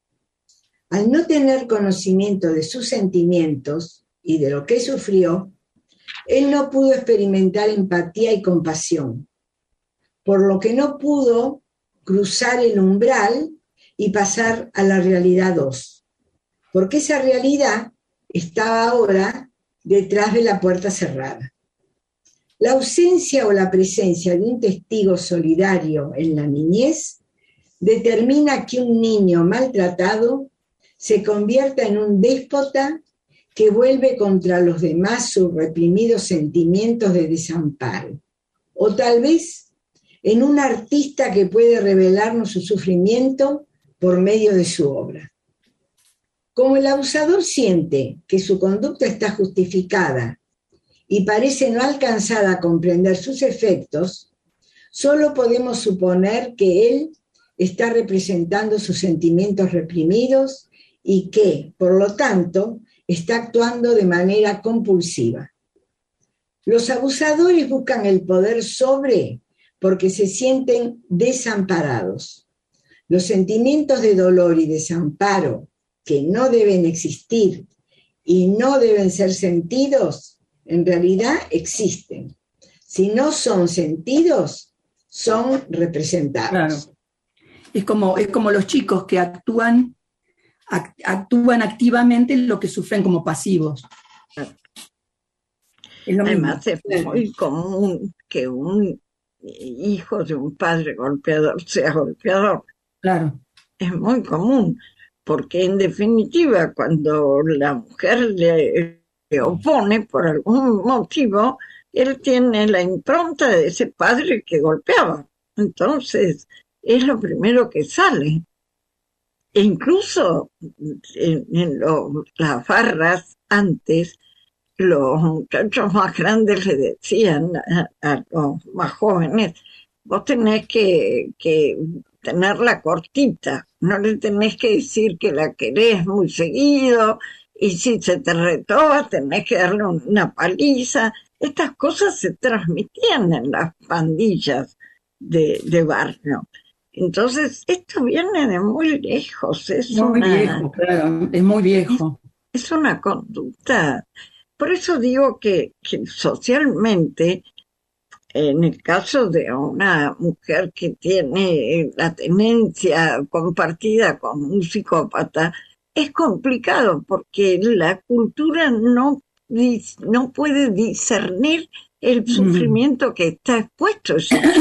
Al no tener conocimiento de sus sentimientos y de lo que sufrió, él no pudo experimentar empatía y compasión, por lo que no pudo cruzar el umbral y pasar a la realidad 2. Porque esa realidad está ahora detrás de la puerta cerrada. La ausencia o la presencia de un testigo solidario en la niñez determina que un niño maltratado se convierta en un déspota que vuelve contra los demás sus reprimidos sentimientos de desamparo. O tal vez en un artista que puede revelarnos su sufrimiento por medio de su obra. Como el abusador siente que su conducta está justificada y parece no alcanzar a comprender sus efectos, solo podemos suponer que él está representando sus sentimientos reprimidos y que, por lo tanto, está actuando de manera compulsiva. Los abusadores buscan el poder sobre porque se sienten desamparados. Los sentimientos de dolor y desamparo que no deben existir y no deben ser sentidos, en realidad existen. Si no son sentidos, son representados. Claro. Es como los chicos que actúan activamente lo que sufren como pasivos. Es lo Además, mismo. es muy común que un hijo de un padre golpeador sea golpeador. Claro. Es muy común, porque en definitiva, cuando la mujer le opone por algún motivo, él tiene la impronta de ese padre que golpeaba. Entonces, es lo primero que sale. E incluso en las barras antes, los muchachos más grandes le decían a los más jóvenes, vos tenés que tenerla cortita, no le tenés que decir que la querés muy seguido, y si se te retoba tenés que darle una paliza. Estas cosas se transmitían en las pandillas de barrio. Entonces, esto viene de muy lejos. Es muy viejo, claro, es muy viejo. Es una conducta. Por eso digo que socialmente, en el caso de una mujer que tiene la tenencia compartida con un psicópata, es complicado porque la cultura no puede discernir el sufrimiento que está expuesto.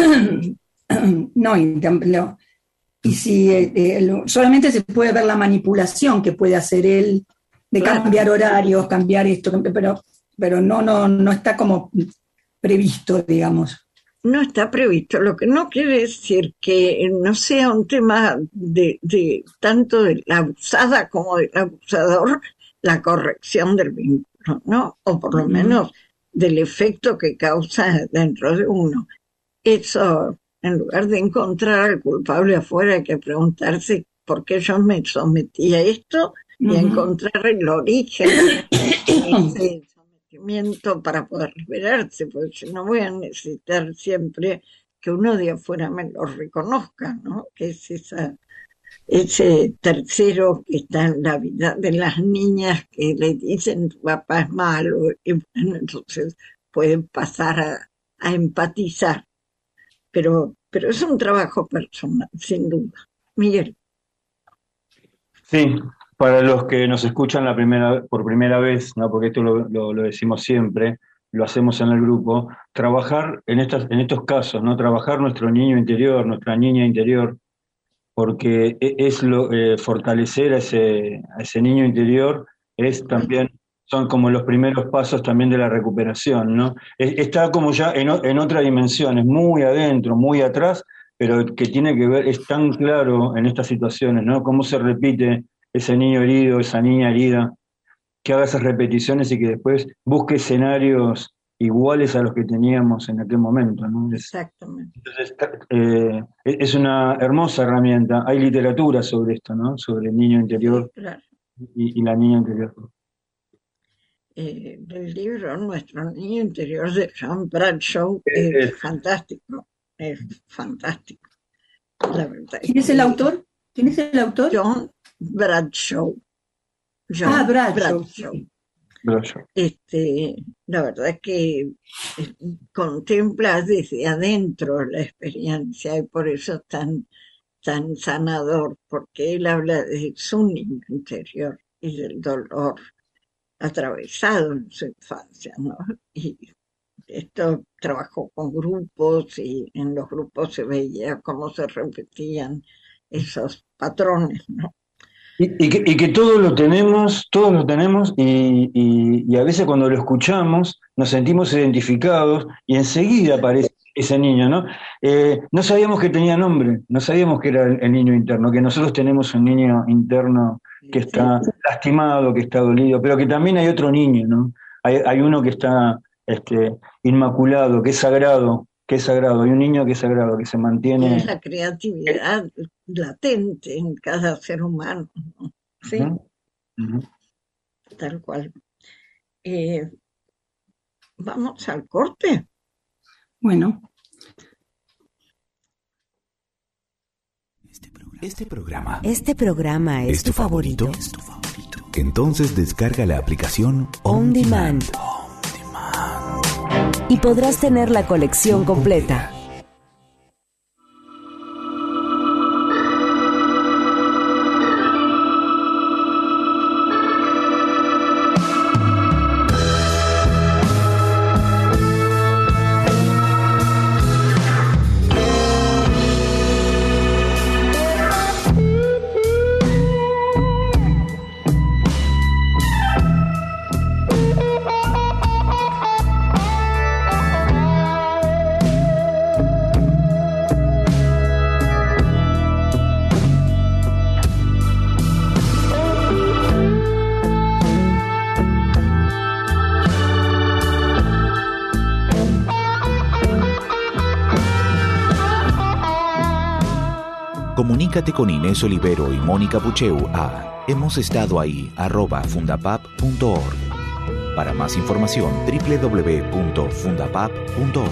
No, y si solamente se puede ver la manipulación que puede hacer él de cambiar horarios, cambiar esto, pero no está como previsto, digamos. No está previsto, lo que no quiere decir que no sea un tema de tanto de la abusada como del abusador, la corrección del vínculo, ¿no? O por lo menos del efecto que causa dentro de uno. Eso, en lugar de encontrar al culpable afuera, hay que preguntarse por qué yo me sometí a esto y encontrar el origen de ese sometimiento para poder liberarse, porque si no voy a necesitar siempre que uno de afuera me lo reconozca, ¿no? Que es ese tercero que está en la vida de las niñas que le dicen tu papá es malo, y bueno, entonces pueden pasar a empatizar. Pero es un trabajo personal, sin duda. Miguel. Sí, para los que nos escuchan por primera vez, ¿no? Porque esto lo decimos siempre, lo hacemos en el grupo, trabajar en estos casos, ¿no? Trabajar nuestro niño interior, nuestra niña interior, porque es fortalecer a ese niño interior, son como los primeros pasos también de la recuperación, ¿no? Está como ya en otra dimensión, es muy adentro, muy atrás, pero que tiene que ver, es tan claro en estas situaciones, ¿no? Cómo se repite ese niño herido, esa niña herida, que haga esas repeticiones y que después busque escenarios iguales a los que teníamos en aquel momento, ¿no? Exactamente. Entonces, es una hermosa herramienta. Hay literatura sobre esto, ¿no? Sobre el niño interior, sí, claro, y la niña interior. El libro Nuestro Niño Interior de John Bradshaw es fantástico. Es fantástico. La verdad. ¿Quién es el autor? ¿Quién es el autor? John Bradshaw. Bradshaw. Bradshaw. La verdad es que contempla desde adentro la experiencia y por eso es tan tan sanador, porque él habla de su niño interior y del dolor atravesado en su infancia, ¿no? Y esto trabajó con grupos y en los grupos se veía cómo se repetían esos patrones, ¿no? Y que todos lo tenemos, y a veces cuando lo escuchamos nos sentimos identificados y enseguida aparece ese niño, ¿no? No sabíamos que tenía nombre, no sabíamos que era el niño interno, que nosotros tenemos un niño interno que está lastimado, que está dolido, pero que también hay otro niño, ¿no? Hay uno que está inmaculado, que es sagrado, hay un niño que es sagrado, que se Y mantiene. es la creatividad latente en cada ser humano, ¿no? Sí, Ujú, ujú. tal cual. Eh, Vamos al corte. Bueno, Este programa es tu favorito. Entonces descarga la aplicación On Demand. Y podrás tener la colección completa. Comunícate con Inés Olivero y Mónica Pucheu a hemosestadoahí@fundapap.org. Para más información, www.fundapap.org.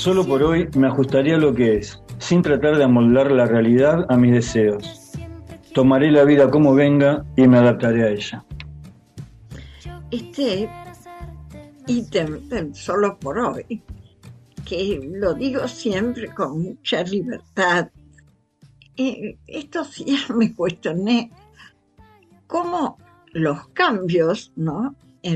solo por hoy me ajustaría a lo que es, sin tratar de amoldar la realidad a mis deseos. Tomaré la vida como venga y me adaptaré a ella. Este ítem del solo por hoy, que lo digo siempre con mucha libertad, estos días me cuestioné cómo los cambios, ¿no?,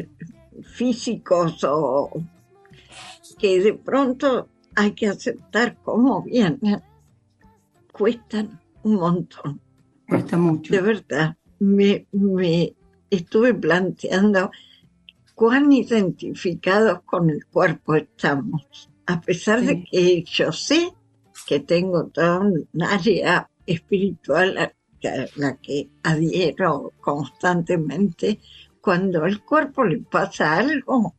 físicos o que de pronto hay que aceptar cómo vienen, cuestan un montón. Cuesta mucho. De verdad, me estuve planteando cuán identificados con el cuerpo estamos, a pesar de que yo sé que tengo toda un área espiritual a la que adhiero constantemente. Cuando al cuerpo le pasa algo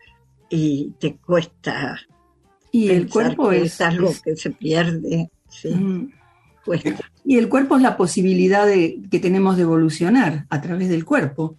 y te cuesta, y el cuerpo es algo que se pierde, sí, cuesta. Y el cuerpo es la posibilidad que tenemos de evolucionar a través del cuerpo,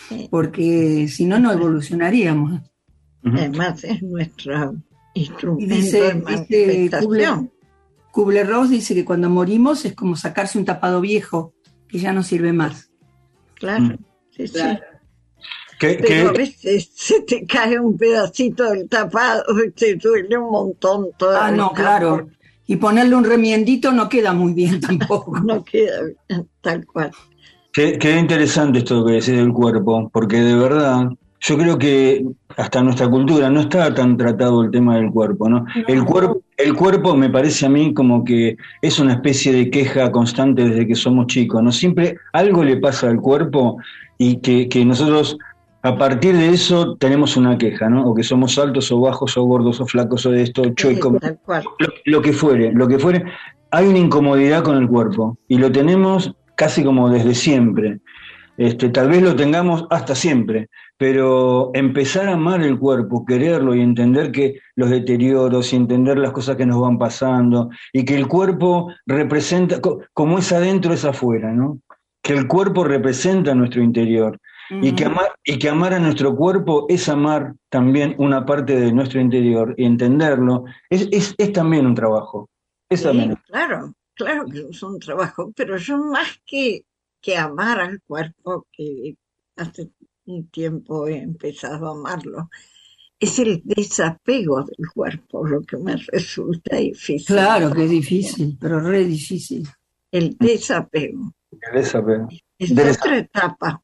porque si no, no evolucionaríamos. Además es nuestro instrumento Y dice, de manifestación. Kubler-Ross dice que cuando morimos es como sacarse un tapado viejo que ya no sirve más. Claro, sí, claro. Sí. Pero a veces se te cae un pedacito del tapado y te duele un montón todo. No, claro. Y ponerle un remiendito no queda muy bien tampoco. No queda bien, tal cual. Qué interesante esto que decís del cuerpo, porque de verdad yo creo que hasta nuestra cultura no está tan tratado el tema del cuerpo, ¿no? El cuerpo me parece a mí como que es una especie de queja constante desde que somos chicos, ¿no? Siempre algo le pasa al cuerpo y que nosotros a partir de eso tenemos una queja, ¿no? O que somos altos o bajos o gordos o flacos o de esto, chuecos, lo que fuere. Hay una incomodidad con el cuerpo y lo tenemos casi como desde siempre. Tal vez lo tengamos hasta siempre, pero empezar a amar el cuerpo, quererlo y entender que los deterioros y entender las cosas que nos van pasando y que el cuerpo representa, como es adentro es afuera, ¿no? Que el cuerpo representa nuestro interior. Y que amar a nuestro cuerpo es amar también una parte de nuestro interior y entenderlo es también un trabajo. Sí, claro que es un trabajo, pero yo más que amar al cuerpo, que hace un tiempo he empezado a amarlo, es el desapego del cuerpo lo que me resulta difícil. Claro que es difícil, pero re difícil. El desapego. Es otra etapa.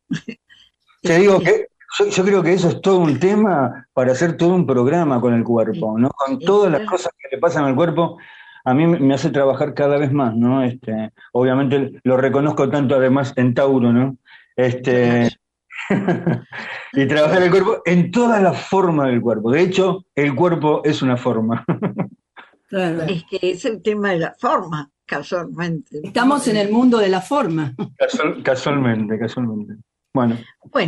Te digo que yo creo que eso es todo un tema para hacer todo un programa con el cuerpo, ¿no? Con todas las cosas que le pasan al cuerpo, a mí me hace trabajar cada vez más, ¿no? Obviamente lo reconozco tanto además en Tauro, ¿no? Y trabajar el cuerpo en todas las formas del cuerpo. De hecho, el cuerpo es una forma. Claro. Es que es el tema de la forma, casualmente. Estamos en el mundo de la forma. Casualmente. Bueno,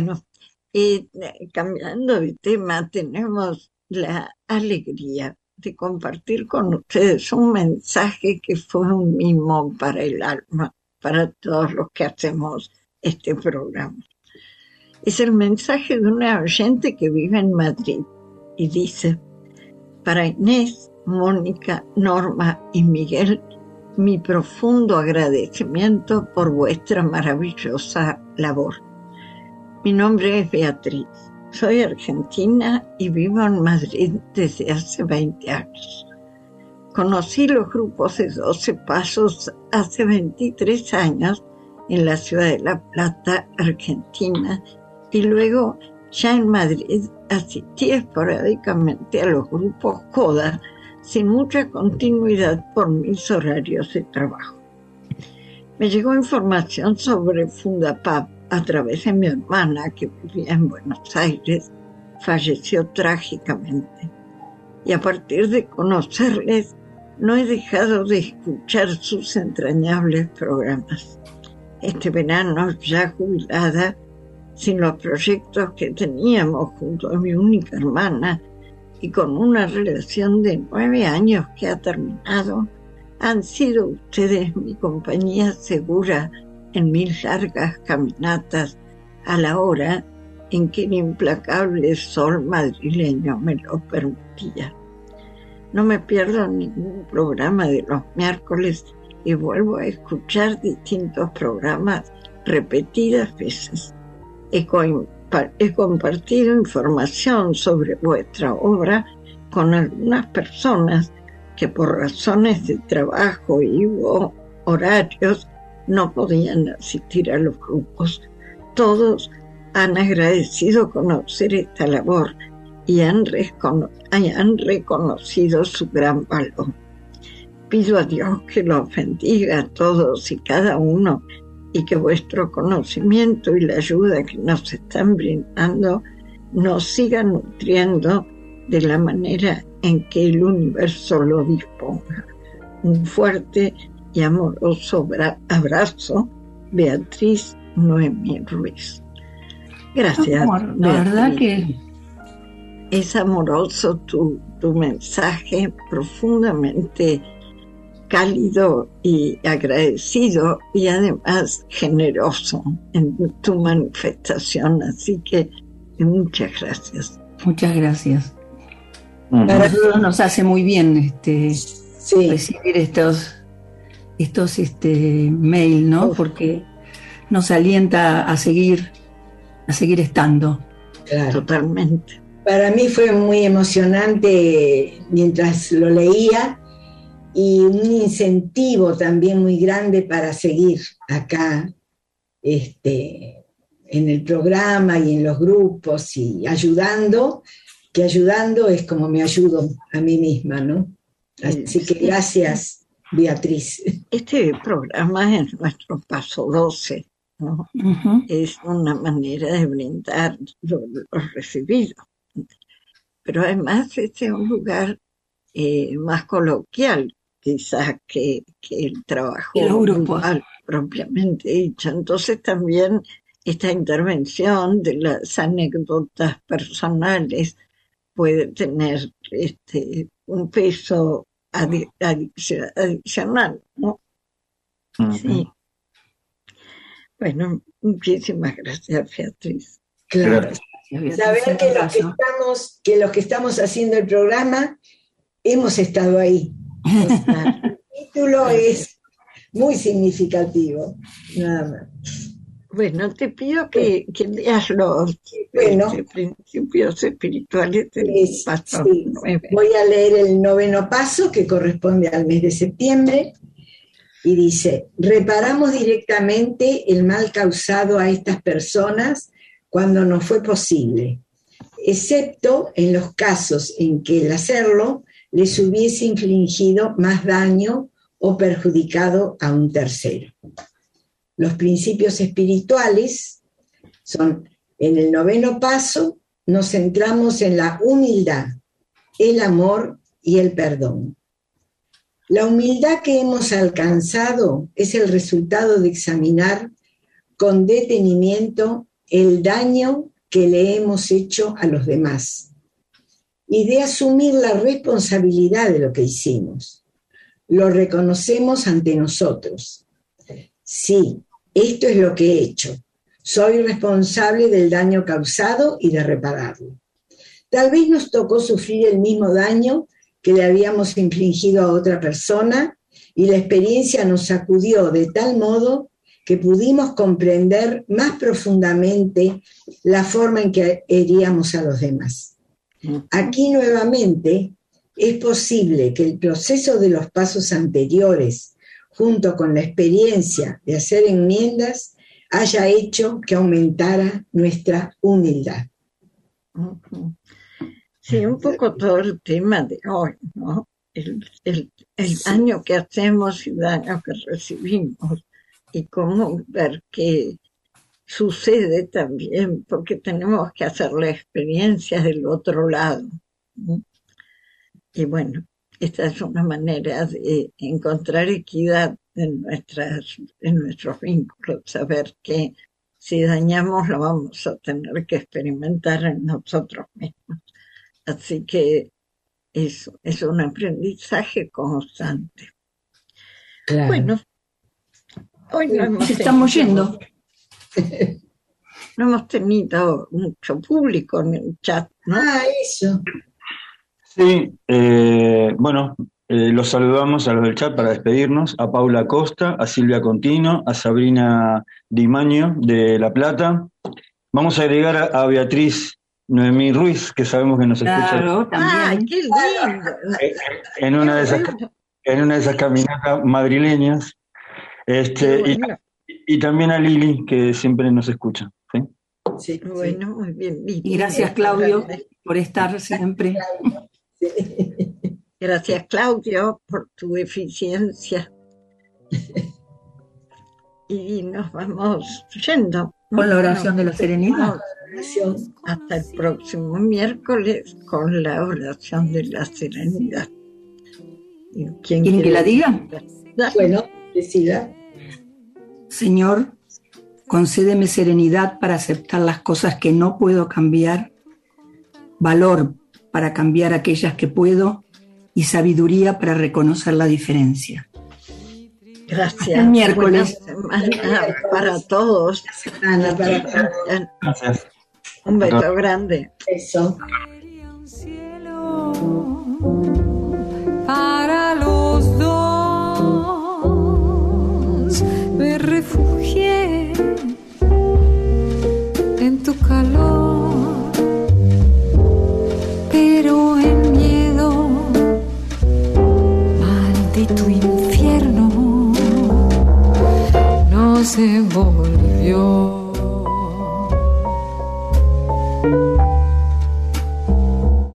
cambiando de tema, tenemos la alegría de compartir con ustedes un mensaje que fue un mimo para el alma, para todos los que hacemos este programa. Es el mensaje de una oyente que vive en Madrid y dice: para Inés, Mónica, Norma y Miguel, mi profundo agradecimiento por vuestra maravillosa labor. Mi nombre es Beatriz, soy argentina y vivo en Madrid desde hace 20 años. Conocí los grupos de 12 Pasos hace 23 años en la ciudad de La Plata, Argentina, y luego ya en Madrid asistí esporádicamente a los grupos CODA sin mucha continuidad por mis horarios de trabajo. Me llegó información sobre Fundapab a través de mi hermana, que vivía en Buenos Aires, falleció trágicamente. Y a partir de conocerles, no he dejado de escuchar sus entrañables programas. Este verano, ya jubilada, sin los proyectos que teníamos junto a mi única hermana y con una relación de 9 años que ha terminado, han sido ustedes mi compañía segura en mis largas caminatas a la hora en que el implacable sol madrileño me lo permitía. No me pierdo ningún programa de los miércoles y vuelvo a escuchar distintos programas repetidas veces. He compartido información sobre vuestra obra con algunas personas que por razones de trabajo y horarios no podían asistir a los grupos. Todos han agradecido conocer esta labor y han reconocido su gran valor. Pido a Dios que los bendiga a todos y cada uno y que vuestro conocimiento y la ayuda que nos están brindando nos siga nutriendo de la manera en que el universo lo disponga. Un fuerte y amoroso abrazo, Beatriz Noemí Ruiz. Gracias. Amor, la verdad que es amoroso tu mensaje, profundamente cálido y agradecido y además generoso en tu manifestación. Así que muchas gracias. muchas gracias. A nosotros nos hace muy bien recibir estos mail, ¿no? Porque nos alienta a seguir estando. Claro. Totalmente. Para mí fue muy emocionante mientras lo leía y un incentivo también muy grande para seguir acá en el programa y en los grupos y ayudando, que ayudando es como me ayudo a mí misma, ¿no? Así que gracias, Beatriz. Este programa es nuestro paso 12, ¿no? Uh-huh. Es una manera de brindar lo recibido. Pero además este es un lugar más coloquial, quizás, que el trabajo grupal propiamente dicho. Entonces también esta intervención de las anécdotas personales puede tener un peso adicional, ¿no? Uh-huh. Sí. Bueno, muchísimas gracias, Beatriz. Claro. Saber que los que estamos haciendo el programa hemos estado ahí. O sea, el título es muy significativo, nada más. Bueno, te pido que leas los principios espirituales del paso 9. Voy a leer el 9º paso, que corresponde al mes de septiembre, y dice: reparamos directamente el mal causado a estas personas cuando nos fue posible, excepto en los casos en que el hacerlo les hubiese infligido más daño o perjudicado a un tercero. Los principios espirituales son, en el 9º paso, nos centramos en la humildad, el amor y el perdón. La humildad que hemos alcanzado es el resultado de examinar con detenimiento el daño que le hemos hecho a los demás y de asumir la responsabilidad de lo que hicimos. Lo reconocemos ante nosotros. Sí, esto es lo que he hecho. Soy responsable del daño causado y de repararlo. Tal vez nos tocó sufrir el mismo daño que le habíamos infligido a otra persona y la experiencia nos sacudió de tal modo que pudimos comprender más profundamente la forma en que heríamos a los demás. Aquí nuevamente es posible que el proceso de los pasos anteriores, junto con la experiencia de hacer enmiendas, haya hecho que aumentara nuestra humildad. Sí, un poco todo el tema de hoy, ¿no? El daño que hacemos y el daño que recibimos. Y cómo ver qué sucede también, porque tenemos que hacer la experiencia del otro lado. Y bueno, esta es una manera de encontrar equidad en nuestros vínculos, saber que si dañamos lo vamos a tener que experimentar en nosotros mismos. Así que es un aprendizaje constante. Claro. Bueno, hoy no estamos yendo. No hemos tenido mucho público en el chat, ¿no? Eso. Sí, bueno, los saludamos a los del chat para despedirnos, a Paula Costa, a Silvia Contino, a Sabrina Dimaño de La Plata. Vamos a agregar a Beatriz Noemí Ruiz, que sabemos que nos escucha. Claro, ¡Ay, también. qué lindo! En una de esas caminatas madrileñas. Qué bueno. Y también a Lili, que siempre nos escucha. ¿sí? Sí, Bueno, muy bien. Y gracias, Claudio, por estar siempre. Gracias, Claudio, por tu eficiencia. Y nos vamos yendo. Con la oración de la serenidad. Hasta el próximo miércoles con la oración de la serenidad. ¿Quieren que la diga? Bueno, decida. Señor, concédeme serenidad para aceptar las cosas que no puedo cambiar, valor para cambiar aquellas que puedo y sabiduría para reconocer la diferencia. Gracias. Hasta el miércoles. Buena semana para todos. Gracias. Un beso grande. Eso.